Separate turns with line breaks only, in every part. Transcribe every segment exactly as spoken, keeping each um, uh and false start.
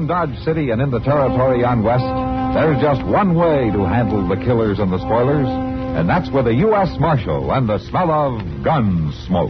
in Dodge City and in the territory on West, there's just one way to handle the killers and the spoilers, and that's with a U S Marshal and the smell of gun smoke.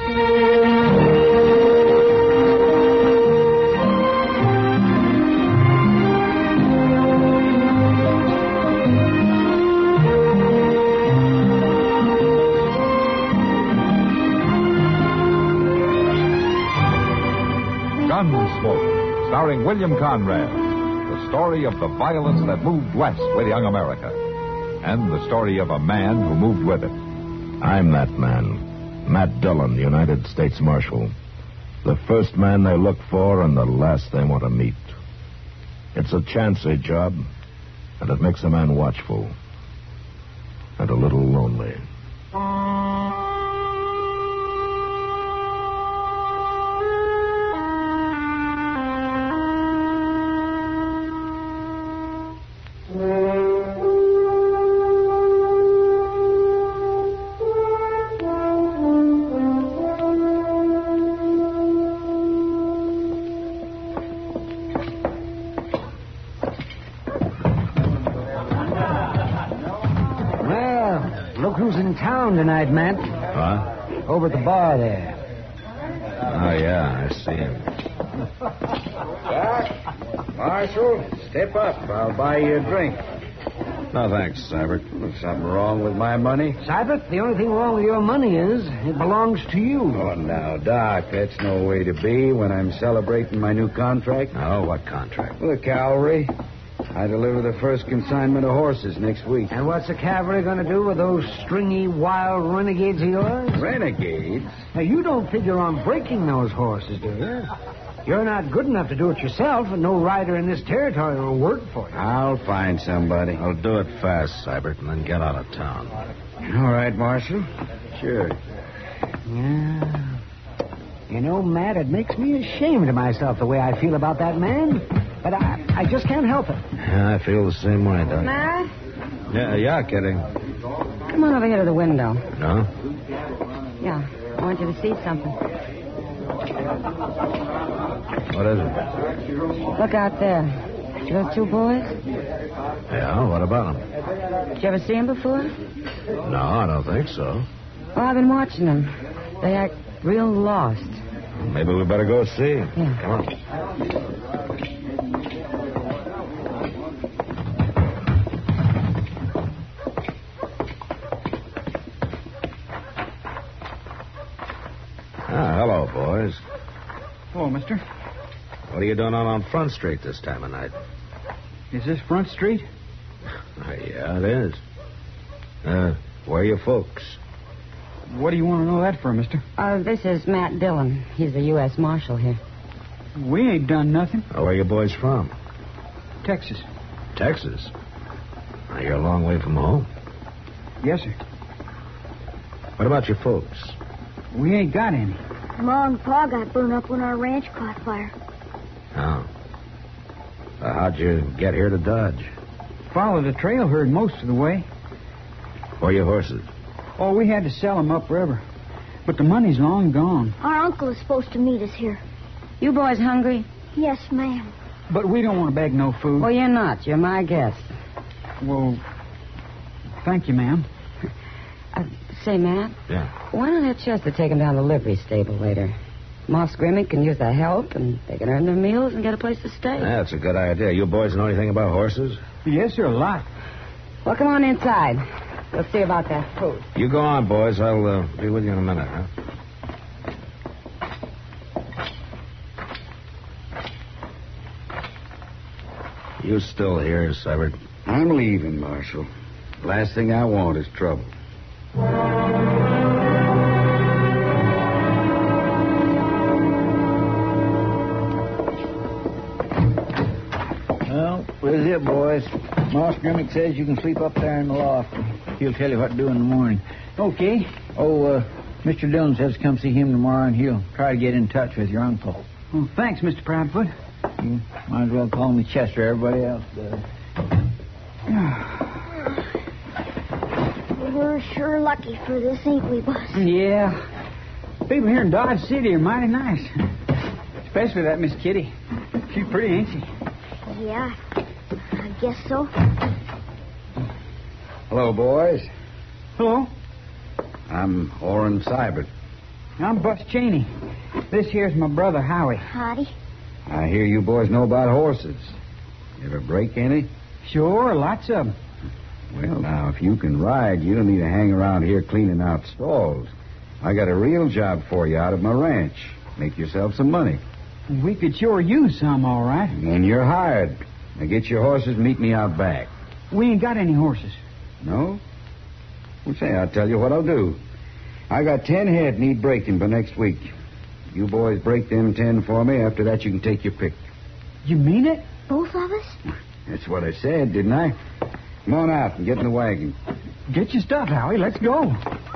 Gunsmoke, starring William Conrad. The story of the violence that moved west with young America. And the story of a man who moved with it.
I'm that man. Matt Dillon, United States Marshal. The first man they look for and the last they want to meet. It's a chancy job, and it makes a man watchful. And a little lonely.
Who's in town tonight, Matt?
Huh?
Over at the bar there.
Oh, yeah, I see him.
Jack, Marshal, step up. I'll buy you a drink.
No, thanks, Seibert.
There's something wrong with my money?
Seibert, the only thing wrong with your money is it belongs to you.
Oh, now, Doc, that's no way to be when I'm celebrating my new contract.
Oh, what contract?
With the cavalry. I deliver the first consignment of horses next week.
And what's the cavalry going to do with those stringy, wild renegades of yours?
Renegades?
Now, you don't figure on breaking those horses, do you? You're not good enough to do it yourself, and no rider in this territory will work for you.
I'll find somebody.
I'll do it fast, Seibert, and then get out of town.
All right, Marshal. Sure.
Yeah. You know, Matt, it makes me ashamed of myself the way I feel about that man. But I, I just can't help it.
Yeah, I feel the same way, Doc.
Matt?
Yeah, yeah, Kitty.
Come on over here to the window.
No?
Yeah, I want you to see something.
What is it?
Look out there. See those two boys?
Yeah, what about them?
Did you ever see them before?
No, I don't think so.
Well, I've been watching them. They act real lost.
Maybe we better go see.
Yeah.
Come on. Ah, hello, boys.
Hello, mister.
What are you doing out on Front Street this time of night?
Is this Front Street?
Uh, yeah, it is. Uh, where are your folks?
What do you want to know that for, mister?
Uh, this is Matt Dillon. He's the U S Marshal here.
We ain't done nothing.
Oh, where are you boys from?
Texas.
Texas? Now, you're a long way from home.
Yes, sir.
What about your folks?
We ain't got any.
Ma and Pa got burned up when our ranch caught fire.
Oh. Uh, how'd you get here to Dodge?
Followed the trail herd most of the way.
Where are your horses?
Oh, we had to sell them upriver. But the money's long gone.
Our uncle is supposed to meet us here.
You boys hungry?
Yes, ma'am.
But we don't want to beg no food.
Well, you're not. You're my guest.
Well, thank you, ma'am.
Uh, say, Matt.
Yeah.
Why don't have Chester take him down to the livery stable later? Moss Grimmick can use the help, and they can earn their meals and get a place to stay.
That's a good idea. You boys know anything about horses?
Yes, sir, a lot.
Well, come on inside. We'll see about that food.
You go on, boys. I'll uh, be with you in a minute, huh? You still here, Seibert?
I'm leaving, Marshal. Last thing I want is trouble.
Well, this is it, boys. Moss Grimmick says you can sleep up there in the loft. He'll tell you what to do in the morning.
Okay.
Oh, uh, Mister Dillon says come see him tomorrow, and he'll try to get in touch with your uncle.
Well, thanks, Mister Proudfoot.
You might as well call me Chester. Everybody else does.
We're sure lucky for this, ain't we, boss?
Yeah. People here in Dodge City are mighty nice. Especially that Miss Kitty. She's pretty, ain't she?
Yeah, I guess so.
Hello, boys.
Hello.
I'm Orrin Seibert.
I'm Bus Cheney. This here's my brother, Howie.
Howdy.
I hear you boys know about horses. You ever break any?
Sure, lots of them.
Well, now, if you can ride, you don't need to hang around here cleaning out stalls. I got a real job for you out of my ranch. Make yourself some money.
We could sure use some, all right.
And you're hired. Now get your horses and meet me out back.
We ain't got any horses.
No? Well, say, I'll tell you what I'll do. I got ten head need breaking by next week. You boys break them ten for me. After that, you can take your pick.
You mean it?
Both of us?
That's what I said, didn't I? Come on out and get in the wagon.
Get your stuff, Howie. Let's go.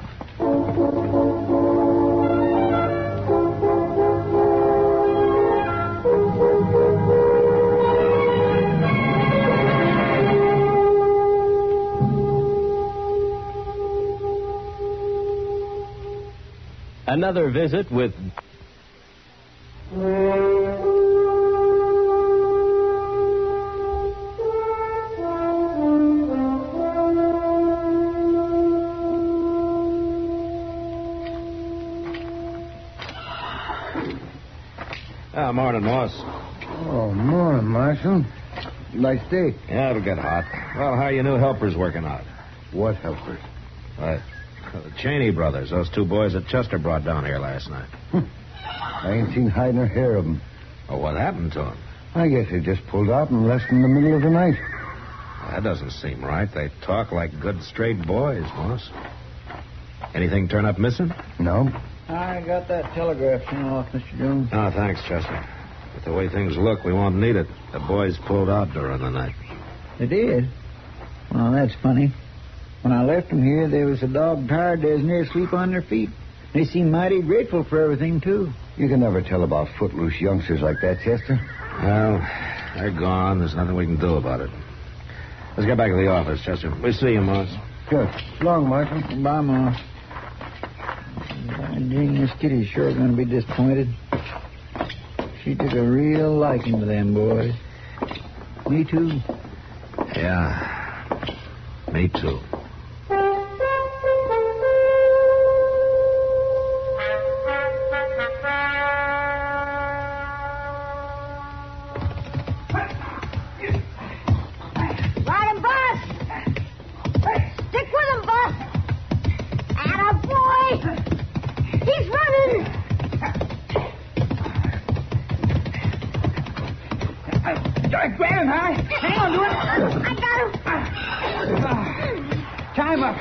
Another visit with...
Ah, morning, Moss.
Oh, morning, Marshal. Nice day.
Yeah, it'll get hot. Well, how are your new helpers working out?
What helpers?
What? The Cheney brothers, those two boys that Chester brought down here last night.
I ain't seen hide nor hair of them.
Oh, what happened to them?
I guess they just pulled out and left in the middle of the night.
That doesn't seem right. They talk like good, straight boys, Moss. Anything turn up missing?
No. I got that telegraph sent off, Mister Jones.
Oh, thanks, Chester. But the way things look, we won't need it. The boys pulled out during the night.
They did? Well, that's funny. When I left them here, they was a dog tired. They was near asleep on their feet. They seemed mighty grateful for everything, too. You can never tell about footloose youngsters like that, Chester.
Well, they're gone. There's nothing we can do about it. Let's get back to the office, Chester. We'll see you, Moss.
Good. So long, Marshal. Bye, Moss. Dang, this kitty's sure going to be disappointed. She took a real liking to them boys. Me, too.
Yeah, me too.
Ride him, Bus! Stick with him, Bus! Attaboy! He's running!
Uh, grab him, Howie. Hang on to him.
I got him.
Uh, tie him up.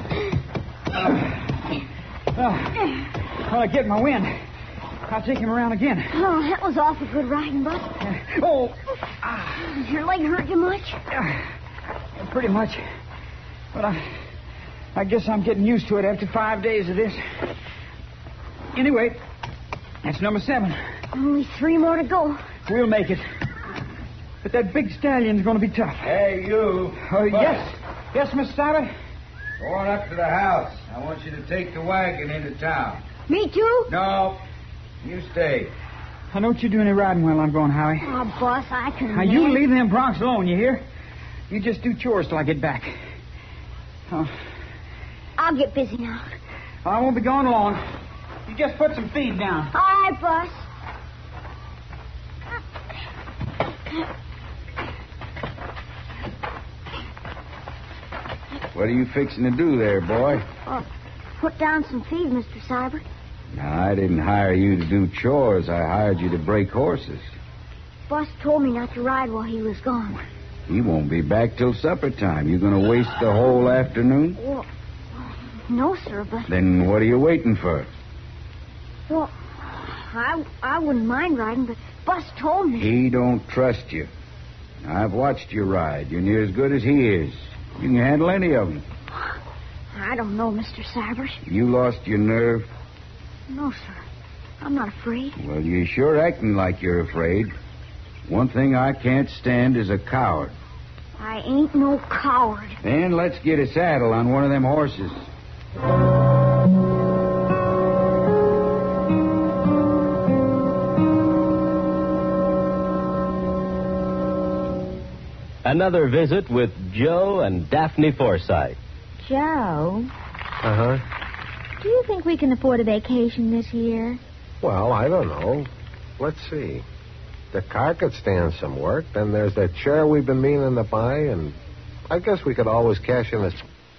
Uh, uh, while I get my wind, I'll take him around again.
Oh, that was awful good riding, Bus.
Uh, oh, ah,
Does your leg hurt you much?
uh, pretty much. But I, I guess I'm getting used to it after five days of this. Anyway, that's number seven.
Only three more to go.
We'll make it. But that big stallion's going to be tough.
Hey, you.
Oh, yes. Yes, Miss Stabber?
Go on up to the house. I want you to take the wagon into town.
Me too?
No, you stay.
I don't you do any riding while I'm going, Howie.
Oh, Boss, I can...
Now, you leave them broncs alone, you hear? You just do chores till I get back. Oh,
I'll get busy now.
I won't be gone long. You just put some feed down.
All right, Boss.
What are you fixing to do there, boy?
Oh, put down some feed, Mister Seibert.
Now, I didn't hire you to do chores. I hired you to break horses.
Boss told me not to ride while he was gone.
He won't be back till supper time. You going to waste the whole afternoon?
Well, no, sir, but...
Then what are you waiting for?
Well, I, I wouldn't mind riding, but Bus told me...
He don't trust you. I've watched you ride. You're near as good as he is. You can handle any of them.
I don't know, Mister Seibert.
You lost your nerve?
No, sir. I'm not afraid.
Well, you're sure acting like you're afraid. One thing I can't stand is a coward.
I ain't no coward.
Then let's get a saddle on one of them horses.
Another visit with Joe and Daphne Forsythe.
Joe,
Uh-huh.
do you think we can afford a vacation this year?
Well, I don't know. Let's see. The car could stand some work. Then there's that chair we've been meaning to buy, and I guess we could always cash in a...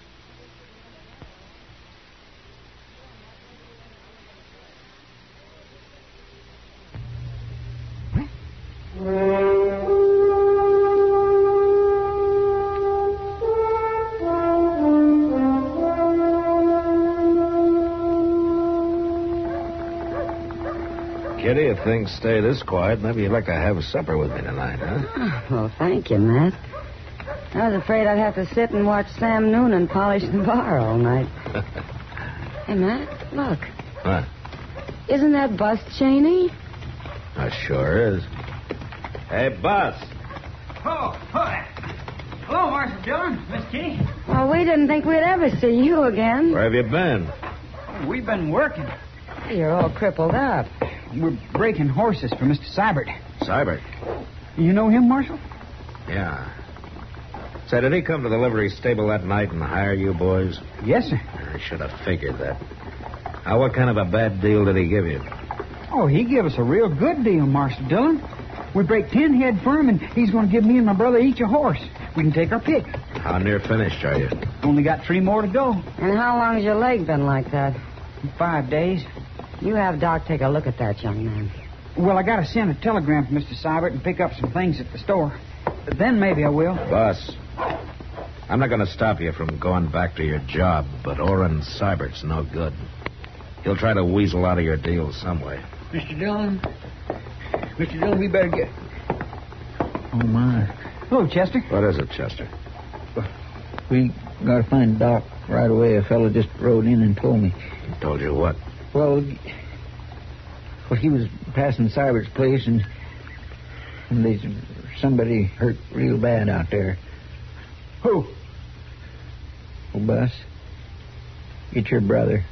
Kitty, if things stay this quiet, maybe you'd like to have supper with me tonight, huh?
Well, thank you, Matt. I was afraid I'd have to sit and watch Sam Noonan polish the bar all night. Hey, Matt, look.
What?
Isn't that Bus Cheney?
I sure is. Hey, Bus.
Oh, hi. Hello, Marshal Dillon. Miss Kitty.
Well, we didn't think we'd ever see you again.
Where have you been?
Oh, we've been working.
You're all crippled up.
We're breaking horses for Mister Seibert.
Seibert?
You know him, Marshal?
Yeah. Say, did he come to the livery stable that night and hire you boys?
Yes, sir.
I should have figured that. Now, what kind of a bad deal did he give you?
Oh, he gave us a real good deal, Marshal Dillon. We break ten head for him, and he's going to give me and my brother each a horse. We can take our pick.
How near finished are you?
Only got three more to go.
And how long has your leg been like that?
Five days.
You have Doc take a look at that, young man.
Well, I got to send a telegram for Mister Seibert and pick up some things at the store. Then maybe I will.
Boss, I'm not going to stop you from going back to your job, but Orrin Seibert's no good. He'll try to weasel out of your deal some way.
Mister Dillon? Mister Dillon, we better get... Oh, my.
Hello, Chester.
What is it, Chester?
We got to find Doc right away. A fellow just rode in and told me.
He told you what?
Well, well, he was passing Seibert's place, and, and there's somebody hurt real bad out there.
Who?
Oh, Bus. It's your brother.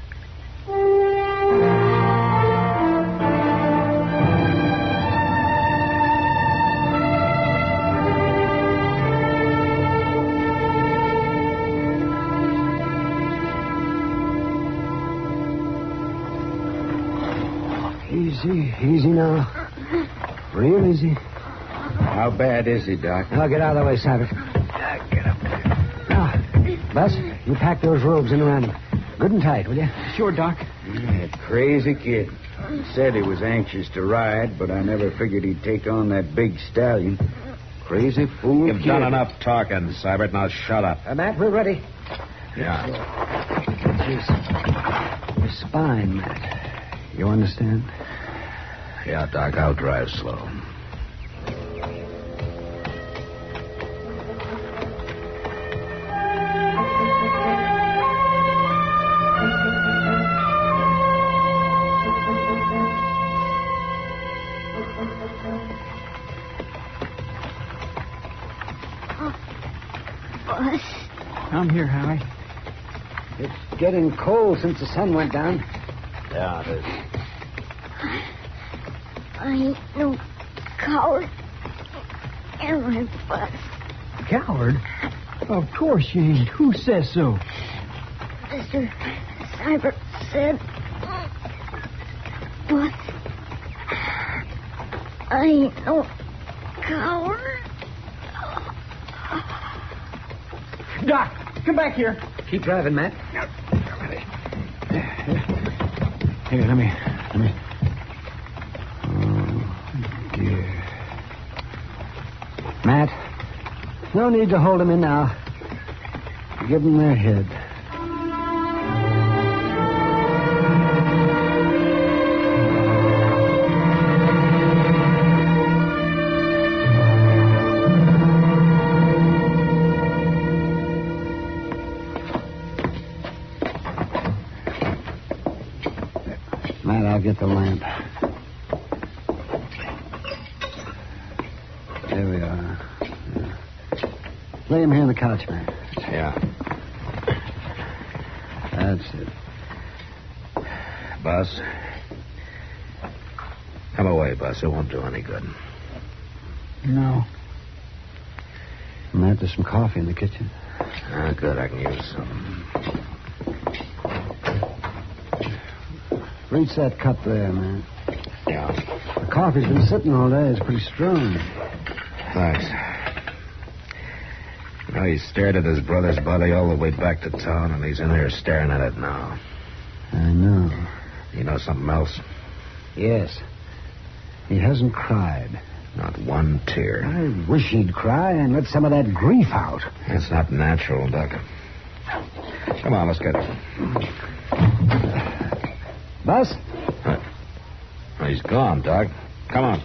Easy, easy now. Real easy.
How bad is he, Doc?
Now, get out of the way, Seibert.
Get up there.
Now, Bus, you pack those robes in around him. Good and tight, will you?
Sure, Doc.
That crazy kid. He said he was anxious to ride, but I never figured he'd take on that big stallion. Crazy fool.
You've
kid.
done enough talking, Seibert. Now shut up.
Uh, Matt, we're ready.
Yeah.
Jeez. Your spine, Matt. You understand?
Yeah, Doc, I'll drive slow.
Bus.
I'm here, Howie.
It's getting cold since the sun went down.
Yeah, it is.
I ain't no coward. Am I, Bus?
Coward? Of course you ain't. Who says so?
Mister Seibert said... Bus, I ain't no coward.
Doc, come back here.
Keep driving, Matt. Here, let me... Let me... Oh, dear. Matt, no need to hold them in now. Give them their head. Matt, I'll get the lamp. There we are. Yeah. Lay him here on the couch, man.
Yeah.
That's it.
Boss. Come away, Boss. It won't do any good.
No.
Matt, there's some coffee in the kitchen.
Ah, good. I can use some.
Reach that cup there, man.
Yeah.
The coffee's been sitting all day. It's pretty strong.
Thanks. You know, he stared at his brother's body all the way back to town, and he's in there staring at it now.
I know.
You know something else?
Yes. He hasn't cried.
Not one tear.
I wish he'd cry and let some of that grief out.
It's not natural, Doc. Come on, let's get it.
Bus?
Uh, he's gone, Doc. Come on.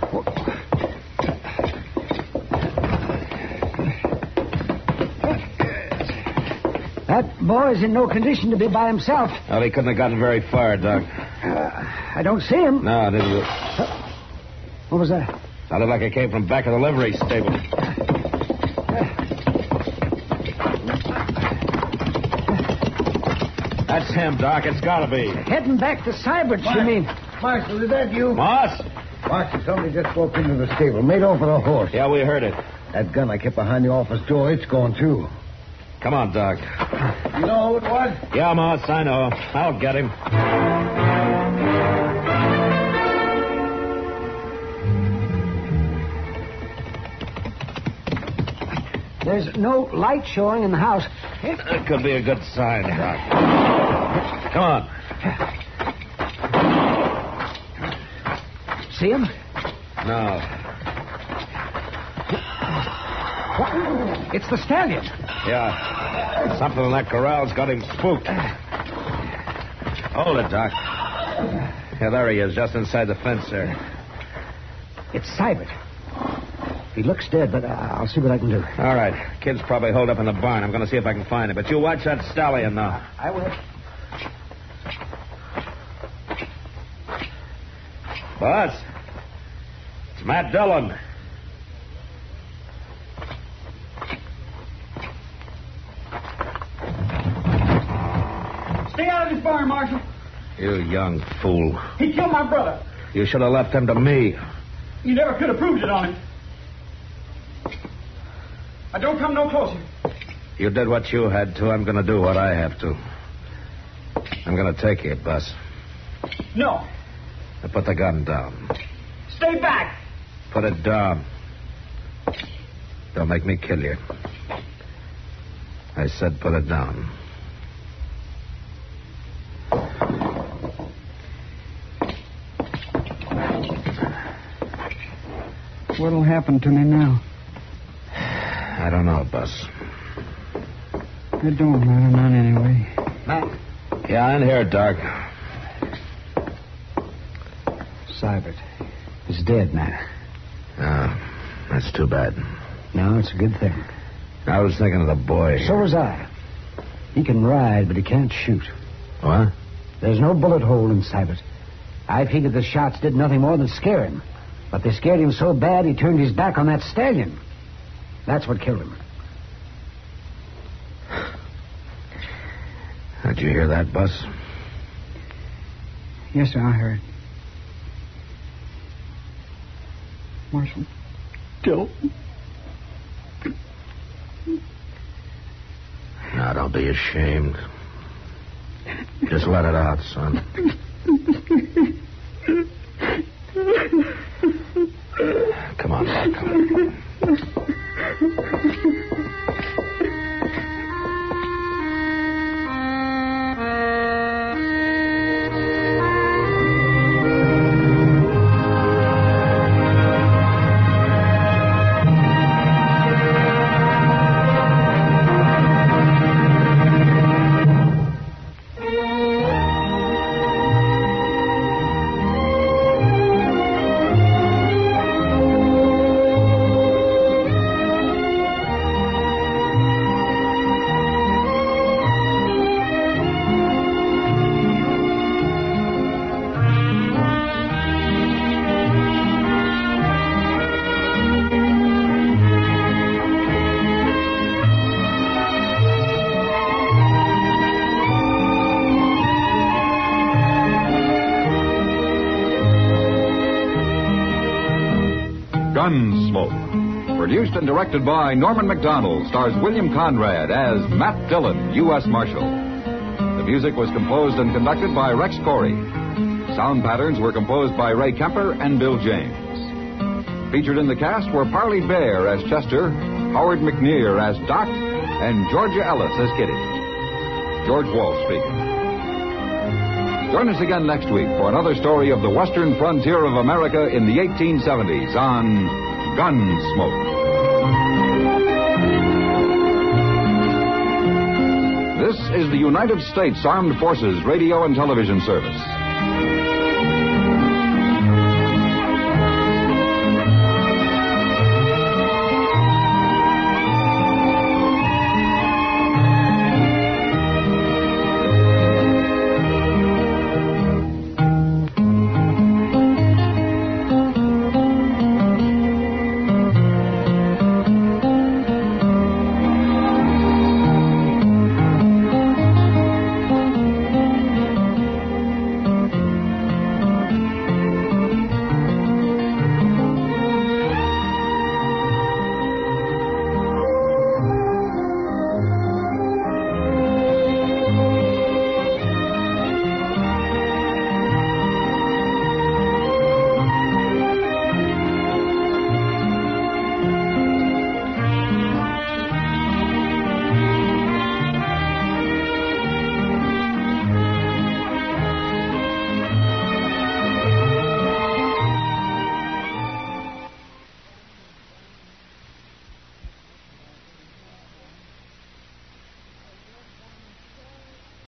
That boy's in no condition to be by himself.
Well, he couldn't have gotten very far, Doc.
Uh, I don't see him.
No, it didn't.
Uh, what was that?
Sounded like it came from back of the livery stable. That's him, Doc. It's gotta be.
Heading back to Sybert's, you mean?
Marshal, is that you?
Moss?
Marshal, somebody just broke into the stable. Made off with a horse.
Yeah, we heard it.
That gun I kept behind the office door, it's gone, too.
Come on, Doc.
You know who it was?
Yeah, Moss, I know. I'll get him.
There's no light showing in the house.
That could be a good sign, Doc. Come on.
See him?
No.
What? It's the stallion.
Yeah. Something in that corral's got him spooked. Hold it, Doc. Yeah, there he is, just inside the fence there.
It's Sybert. He looks dead, but uh, I'll see what I can do.
All right. Kid's probably holed up in the barn. I'm going to see if I can find him. But you watch that stallion now.
I will.
Boss, it's Matt Dillon.
Stay out of this barn, Marshal.
You young fool.
He killed my brother.
You should have left him to me.
You never could have proved it on him. I don't come no closer.
You did what you had to. I'm going to do what I have to. I'm going to take you, Bus.
No.
Now put the gun down.
Stay back.
Put it down. Don't make me kill you. I said put it down.
What'll happen to me now?
I don't know, Bus.
It don't matter none anyway.
Matt?
Yeah, in here, Doc.
Sybert is dead, Matt.
Ah, that's too bad.
No, it's a good thing.
I was thinking of the boy.
So was I. He can ride, but he can't shoot.
What?
There's no bullet hole in Sybert. I figured the shots did nothing more than scare him. But they scared him so bad he turned his back on that stallion. That's what killed him.
Did you hear that, Bus?
Yes, sir, I heard. Marshal, kill.
Now, don't be ashamed. Just let it out, son. Come on, Doc. Come on.
produced and directed by Norman McDonald, stars William Conrad as Matt Dillon, U S Marshal. The music was composed and conducted by Rex Corey. Sound patterns were composed by Ray Kemper and Bill James. Featured in the cast were Parley Bear as Chester, Howard McNear as Doc, and Georgia Ellis as Kitty. George Walsh speaking. Join us again next week for another story of the western frontier of America in the eighteen seventies on Gunsmoke. This is the United States Armed Forces Radio and Television Service.